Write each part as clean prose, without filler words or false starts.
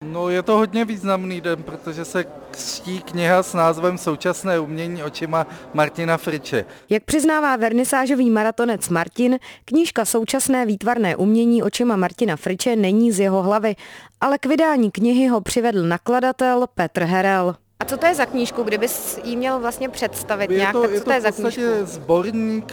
No, je to hodně významný den, protože se křtí kniha s názvem Současné umění očima Martina Friče. Jak přiznává vernisážový maratonec Martin, knížka Současné výtvarné umění očima Martina Friče není z jeho hlavy, ale k vydání knihy ho přivedl nakladatel Petr Herel. A co to je za knížku, kdybys jí měl vlastně představit nějak, tak co to je za knížku? Je to sborník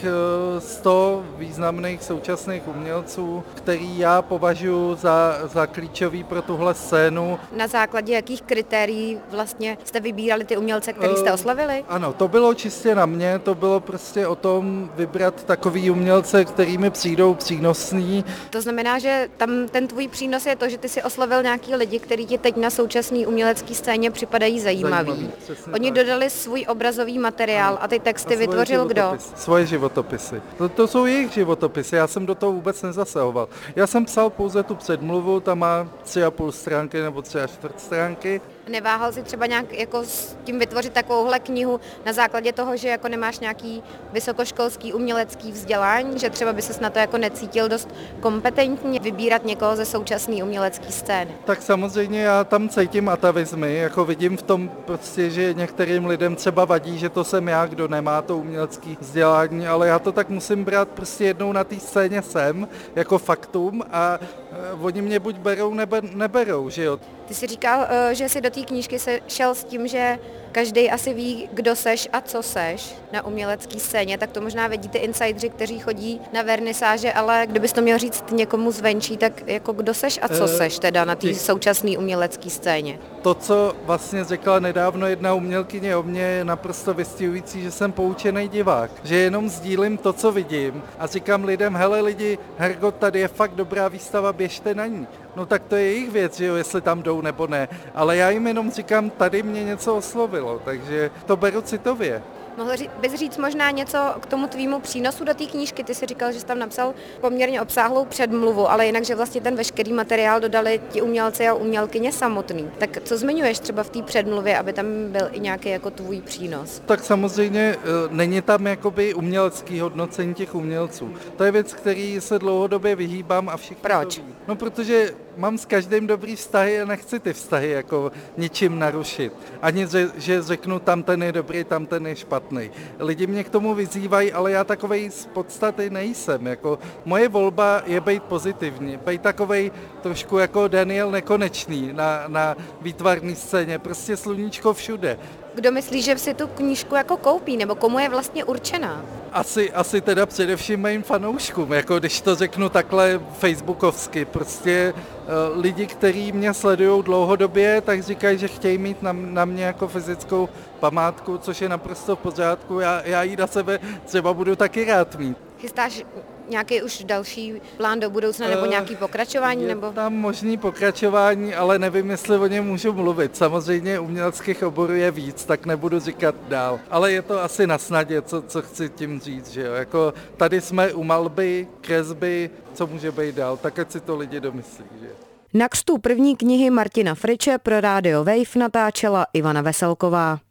100 významných současných umělců, který já považuji za klíčový pro tuhle scénu. Na základě jakých kritérií vlastně jste vybírali ty umělce, který jste oslavili? Ano, to bylo čistě na mě, to bylo prostě o tom vybrat takový umělce, který mi přijdou přínosný. To znamená, že tam ten tvůj přínos je to, že ty si oslavil nějaký lidi, kteří ti teď na současné umělecké scéně připadají zajímaví. Oni dodali svůj obrazový materiál a ty texty vytvořil kdo? Svoje životopisy. To jsou jejich životopisy, já jsem do toho vůbec nezasahoval. Já jsem psal pouze tu předmluvu, tam má 3,5 stránky nebo 3,4 stránky. Neváhal si třeba nějak jako s tím vytvořit takovouhle knihu na základě toho, že jako nemáš nějaký vysokoškolský umělecký vzdělání, že třeba by ses na to jako necítil dost kompetentně vybírat někoho ze současné umělecké scény? Tak samozřejmě já tam cítím atavizmy, jako vidím v tom prostě, že některým lidem třeba vadí, že to jsem já, kdo nemá to umělecké vzdělání, ale já to tak musím brát prostě jednou na té scéně sem, jako faktum a oni mě buď berou, neberou, že jo. Ty jsi říkal, že jsi do té knížky šel s tím, že každý asi ví, kdo seš a co seš na umělecké scéně, tak to možná vědí ty insidři, kteří chodí na vernisáže, ale kdybys to měl říct někomu zvenčí, tak jako kdo seš a co seš teda na té současné umělecké scéně? To, co vlastně řekla nedávno jedna umělkyně o mně, je naprosto vystihující, že jsem poučený divák, že jenom sdílím to, co vidím a říkám lidem, hele lidi, Hergot, tady je fakt dobrá výstava, běžte na ní. No tak to je jejich věc, že jo, jestli tam jdou nebo ne, ale já jim jenom říkám, tady mě něco oslovilo, takže to beru citově. Mohl bys říct možná něco k tomu tvýmu přínosu do té knížky? Ty jsi říkal, že jsi tam napsal poměrně obsáhlou předmluvu, ale jinak, že vlastně ten veškerý materiál dodali ti umělci a umělkyně samotný. Tak co zmiňuješ třeba v té předmluvě, aby tam byl i nějaký jako tvůj přínos? Tak samozřejmě není tam jakoby umělecký hodnocení těch umělců. To je věc, který se dlouhodobě vyhýbám a všichni. Proč? No protože mám s každým dobrý vztahy a nechci ty vztahy jako ničím narušit. Ani, že řeknu, tam ten je dobrý, tam ten je špatný. Lidi mě k tomu vyzývají, ale já takovej z podstaty nejsem. Jako, moje volba je být pozitivní, být takovej trošku jako Daniel Nekonečný na výtvarné scéně, prostě sluníčko všude. Kdo myslí, že si tu knížku jako koupí, nebo komu je vlastně určená? Asi teda především mým fanouškům, jako když to řeknu takhle facebookovsky, prostě lidi, kteří mě sledují dlouhodobě, tak říkají, že chtějí mít na mě jako fyzickou památku, což je naprosto v pořádku, já ji na sebe třeba budu taky rád mít. Chystáš nějaký už další plán do budoucna nebo nějaký pokračování? Je nebo? tam možný pokračování, ale nevím, jestli o něm můžu mluvit. Samozřejmě uměleckých oborů je víc, tak nebudu říkat dál. Ale je to asi na snadě, co chci tím říct, že jo. Jako tady jsme u malby, kresby, co může být dál, tak ať si to lidi domyslí, že jo. Na křtu první knihy Martina Friče pro Radio Wave natáčela Ivana Veselková.